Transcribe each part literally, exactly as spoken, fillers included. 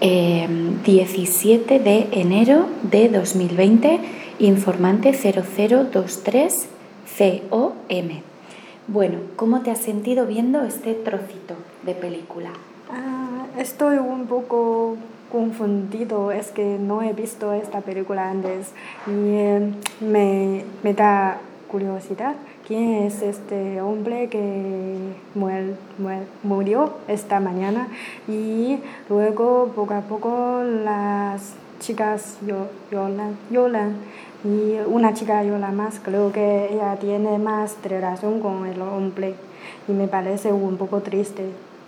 eh, diecisiete de enero de dos mil veinte, informante cero cero dos tres C O M. Bueno, ¿cómo te has sentido viendo este trocito de película? Ah, estoy un poco confundido, es que no he visto esta película antes y eh, me, me da curiosidad. ¿Quién es este hombre que muer, muer, murió esta mañana? Y luego, poco a poco, las chicas lloran, lloran y una chica llora más. Creo que ella tiene más relación con el hombre y me parece un poco triste.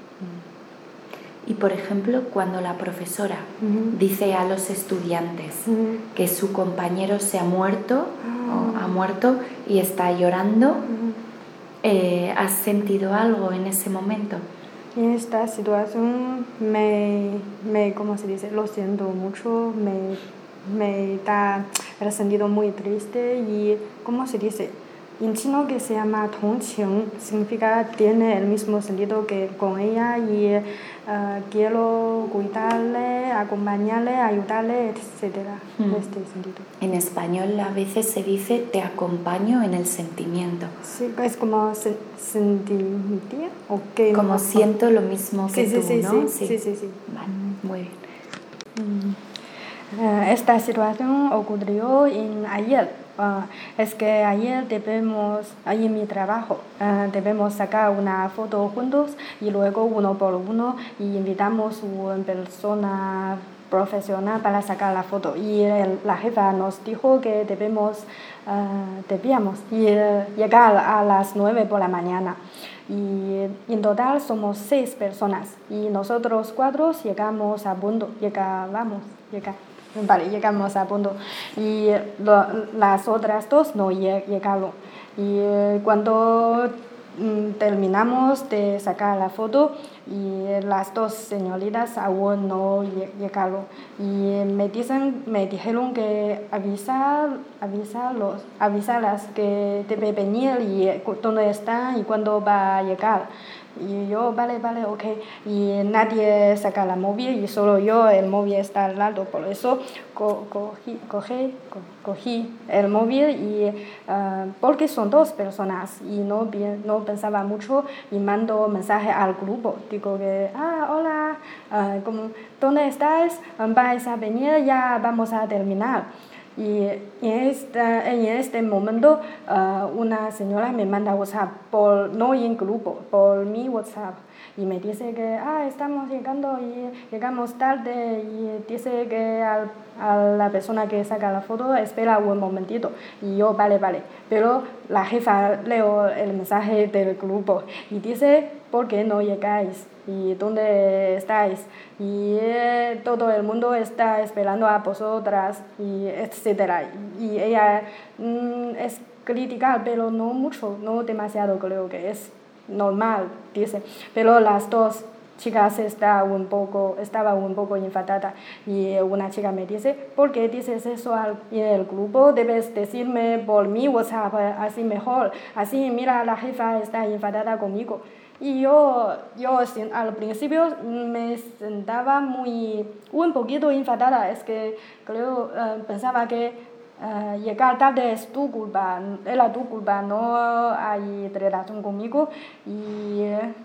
Y, por ejemplo, cuando la profesora Uh-huh. dice a los estudiantes Uh-huh. que su compañero se ha muerto, Uh-huh. o ha muerto y está llorando, Uh-huh. eh, ¿has sentido algo en ese momento? En esta situación me, me, ¿cómo se dice? Lo siento mucho, me, me da el sentido muy triste y, ¿cómo se dice? En chino que se llama tongqing, significa tiene el mismo sentido que con ella y uh, quiero cuidarle, acompañarle, ayudarle, etcétera. Hmm. Este sentido. En español a veces se dice te acompaño en el sentimiento. Sí, es como se, sentimiento o qué. Como No, siento lo mismo que sí, tú, sí, ¿no? Sí, sí, sí, sí. Vale, muy bien. Uh, esta situación ocurrió en ayer. Uh, es que ayer debemos, ahí en mi trabajo, uh, debemos sacar una foto juntos y luego uno por uno y invitamos a una persona profesional para sacar la foto y el, la jefa nos dijo que debemos, uh, debíamos ir, llegar a las nueve por la mañana y en total somos seis personas y nosotros cuatro llegamos a punto, llegábamos, llegamos. Vale, llegamos a punto y lo, las otras dos no llegaron y eh, cuando mm, terminamos de sacar la foto y las dos señoritas aún no llegaron y me dicen me dijeron que avisar avisarlos avisarlas que debe venir y dónde están y cuándo va a llegar. Y yo, vale, vale, ok. Y nadie saca la móvil y solo yo, el móvil está al lado. Por eso co cogí, cogí, co cogí el móvil y uh, porque son dos personas y no, no pensaba mucho y mando mensaje al grupo. Digo que, ah, hola, uh, como, ¿dónde estás? ¿Vais a venir? Ya vamos a terminar. Y en este, en este momento uh, una señora me manda WhatsApp, por, no en grupo, por mi WhatsApp. Y me dice que ah, estamos llegando y llegamos tarde y dice que a, a la persona que saca la foto espera un momentito. Y yo, vale, vale. Pero la jefa leo el mensaje del grupo y dice, ¿por qué no llegáis? ¿Y dónde estáis? Y eh, todo el mundo está esperando a vosotras, y etcétera. Y ella mm, es crítica, pero no mucho, no demasiado, creo que es normal, dice. Pero las dos chicas está un poco, estaba un poco enfadada y una chica me dice, ¿por qué dices eso en el grupo? Debes decirme por mi WhatsApp, así mejor. Así, mira, la jefa está enfadada conmigo. Y yo, yo al principio me sentaba muy, un poquito enfadada, es que creo, uh, pensaba que uh, llegar tarde es tu culpa, era tu culpa, no hay relación conmigo y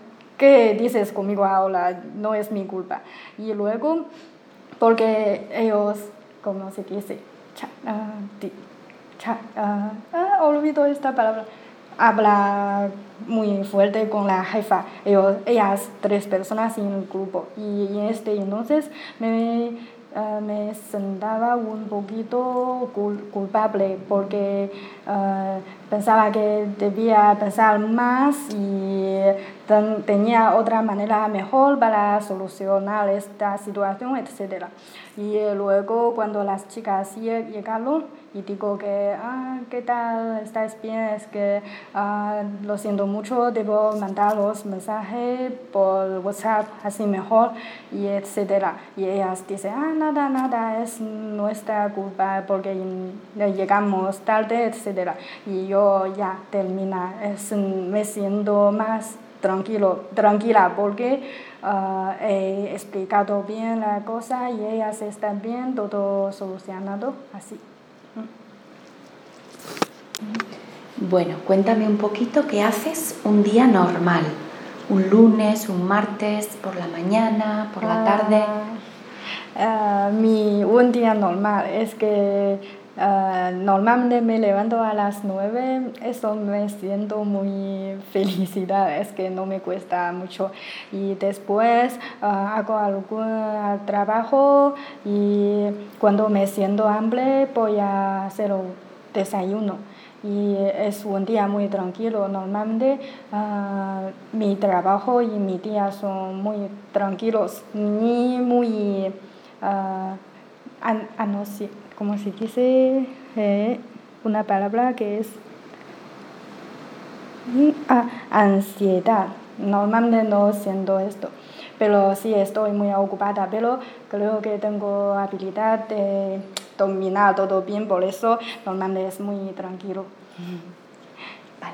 ¿qué dices conmigo ahora? No es mi culpa. Y luego, porque ellos, ¿cómo se dice? Cha, uh, di, cha, uh, uh, olvido esta palabra. Habla muy fuerte con la jefa, ellos, ellas tres personas en el grupo y en este entonces me, uh, me sentaba un poquito cul culpable porque uh, pensaba que debía pensar más y ten, tenía otra manera mejor para solucionar esta situación, etcétera. Y luego cuando las chicas llegaron y digo que, ah, ¿qué tal? ¿Estás bien? Es que ah, lo siento mucho, debo mandar los mensajes por WhatsApp, así mejor, y etcétera. Y ellas dicen, ah, nada, nada, es nuestra culpa porque llegamos tarde, etcétera. Y yo ya termina, es, me siento más tranquilo, tranquila porque uh, he explicado bien la cosa y ellas están bien, todo solucionado, así. Bueno, cuéntame un poquito qué haces un día normal, un lunes, un martes, por la mañana, por la tarde. Uh, uh, mi un día normal es que uh, normalmente me levanto a las nueve, eso me siento muy felicidad, es que no me cuesta mucho. Y después uh, hago algún trabajo y cuando me siento hambre voy a hacer un desayuno. Y es un día muy tranquilo. Normalmente uh, mi trabajo y mi día son muy tranquilos, ni muy, uh, an, an, ¿cómo se dice? Eh, una palabra que es ah, ansiedad. Normalmente no siento esto, pero sí estoy muy ocupada, pero creo que tengo habilidad de dominar todo bien, por eso normalmente es muy tranquilo. Vale.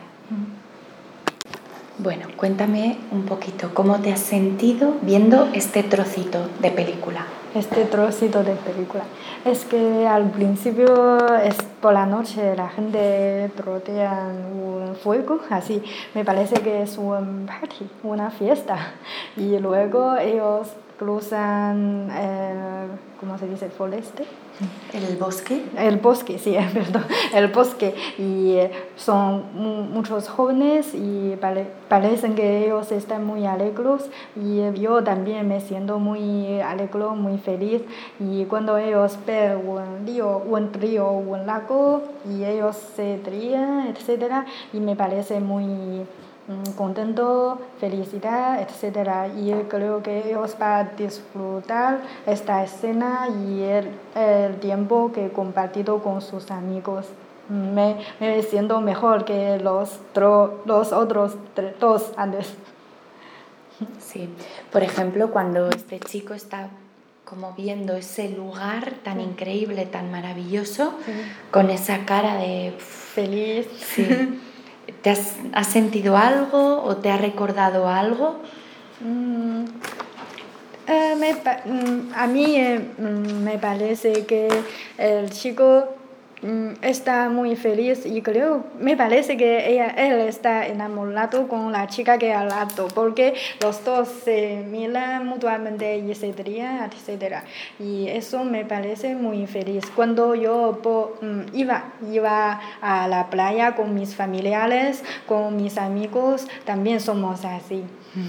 Bueno, cuéntame un poquito, ¿cómo te has sentido viendo este trocito de película? Este trocito de película. Es que al principio, es por la noche, la gente rodea un fuego, así. Me parece que es un party, una fiesta. Y luego ellos cruzan, el, ¿cómo se dice? ¿Foreste? ¿El bosque? El bosque, sí, perdón, el bosque. Y son muchos jóvenes y pare, parecen que ellos están muy alegres y yo también me siento muy alegre, muy feliz. Y cuando ellos ven un río, un río, un lago y ellos se ríen, etcétera, y me parece muy contento, felicidad, etcétera. Y creo que ellos van a disfrutar esta escena y el, el tiempo que he compartido con sus amigos. Me, me siento mejor que los, tro, los otros dos antes. Sí, por ejemplo, cuando este chico está como viendo ese lugar tan sí. increíble, tan maravilloso, sí. con esa cara de feliz. Sí. ¿Te has, has sentido algo o te ha recordado algo? Mm, eh, me, a mí eh, me parece que el chico está muy feliz y creo, me parece que ella, él está enamorado con la chica que al lado, porque los dos se miran mutuamente y se ríen, etcétera. Y eso me parece muy feliz. Cuando yo po, iba, iba a la playa con mis familiares, con mis amigos, también somos así.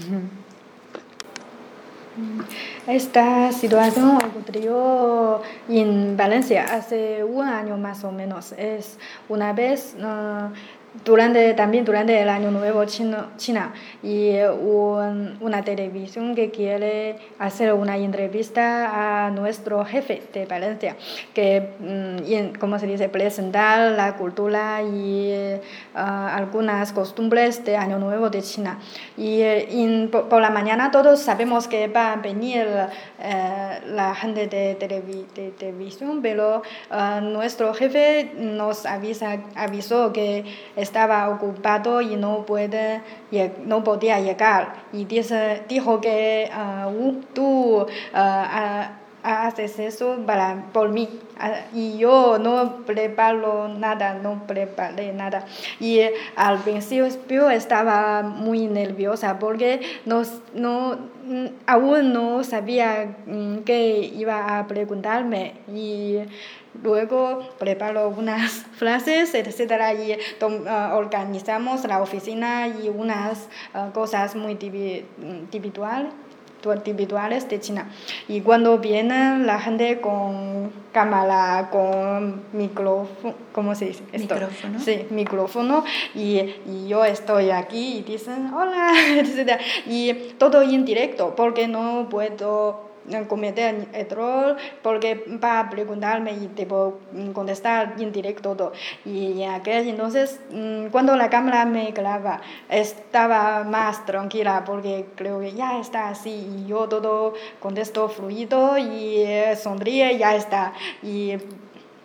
Esta situación ocurrió en Valencia hace un año más o menos. Es una vez uh, durante también durante el año nuevo chino, China y un, una televisión que quiere hacer una entrevista a nuestro jefe de Valencia que um, como se dice presentar la cultura y uh, algunas costumbres de año nuevo de China y in, por, por la mañana todos sabemos que va a venir uh, la gente de, televi, de televisión pero uh, nuestro jefe nos avisa, avisó que estaba ocupado y no puede no podía llegar y dice, dijo que uh, tú uh, uh, haces eso para por mí y yo no preparo nada no preparé nada y al principio estaba muy nerviosa porque no, no aún no sabía qué iba a preguntarme y luego preparo unas frases, etcétera y uh, organizamos la oficina y unas uh, cosas muy individuales individuales de China. Y cuando viene la gente con cámara, con micrófono, ¿cómo se dice esto? Micrófono. Sí, micrófono. Y, y yo estoy aquí y dicen, hola, etcétera. Y todo en directo, porque no puedo cometer error porque va a preguntarme y debo contestar en directo todo. Y aquel entonces cuando la cámara me graba estaba más tranquila porque creo que ya está así y yo todo contesto fluido y sonríe y ya está y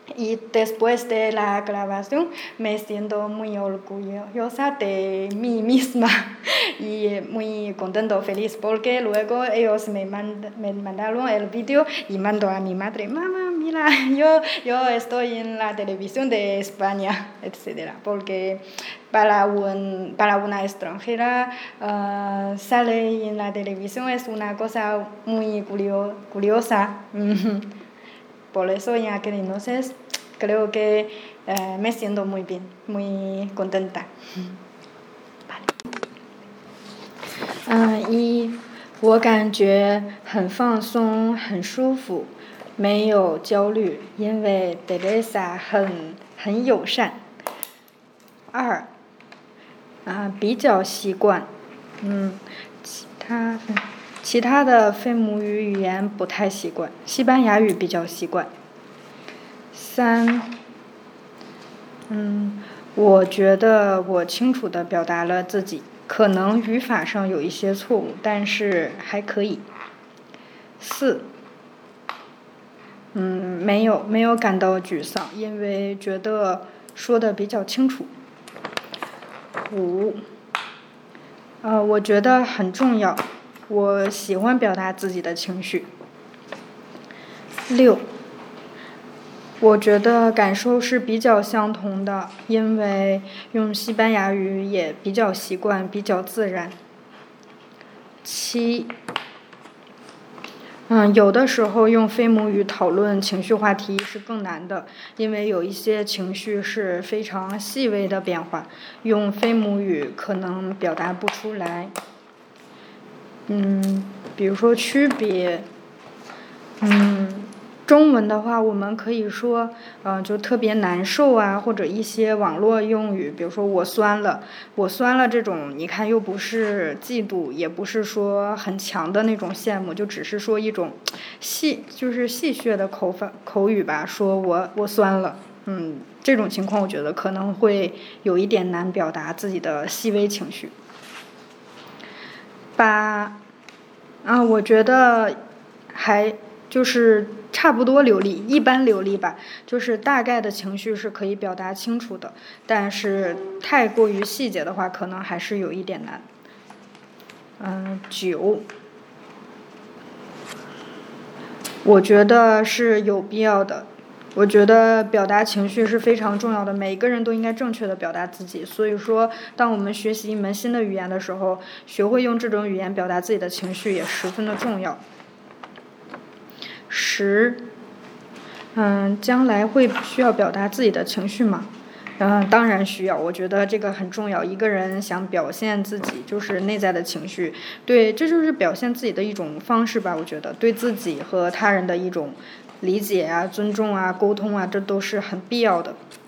Y después de la grabación me siento muy orgullosa de mí misma y muy contento, feliz, porque luego ellos me, mand me mandaron el vídeo y mando a mi madre, mamá, mira, yo, yo estoy en la televisión de España, etcétera. Porque para, un, para una extranjera uh, sale en la televisión es una cosa muy curio curiosa. Por eso en aquel entonces creo que eh, me siento muy bien, muy contenta. vale. Uh, y我感觉很放松，很舒服，没有焦虑，因为 Teresa 很很友善。二，啊，比较习惯，嗯，其他其他的非母语语言不太习惯，西班牙语比较习惯。三，嗯，我觉得我清楚地表达了自己，可能语法上有一些错误，但是还可以。四，嗯，没有没有感到沮丧，因为觉得说得比较清楚。五，呃，我觉得很重要，我喜欢表达自己的情绪。六，我觉得感受是比较相同的，因为用西班牙语也比较习惯，比较自然。七，嗯，有的时候用非母语讨论情绪话题是更难的，因为有一些情绪是非常细微的变化，用非母语可能表达不出来。嗯，比如说区别，嗯，中文的话我们可以说，呃，就特别难受啊，或者一些网络用语，比如说我酸了，我酸了这种，你看又不是嫉妒，也不是说很强的那种羡慕，就只是说一种戏，就是戏谑的口法口语吧，说我我酸了，嗯，这种情况我觉得可能会有一点难表达自己的细微情绪。八，啊，我觉得还就是差不多流利，一般流利吧，就是大概的情绪是可以表达清楚的，但是太过于细节的话，可能还是有一点难。嗯，九，我觉得是有必要的。我觉得表达情绪是非常重要的，每个人都应该正确的表达自己。所以说，当我们学习一门新的语言的时候，学会用这种语言表达自己的情绪也十分的重要。十，嗯，将来会需要表达自己的情绪吗？嗯，当然需要，我觉得这个很重要。一个人想表现自己，就是内在的情绪，对，这就是表现自己的一种方式吧。我觉得对自己和他人的一种理解啊、尊重啊、沟通啊，这都是很必要的。